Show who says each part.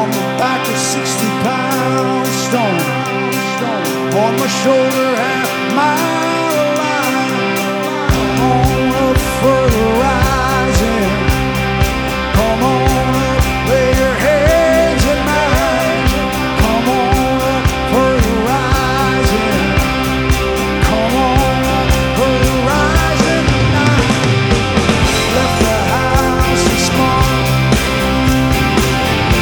Speaker 1: on the back of 60-pound stone. On my shoulder, half mile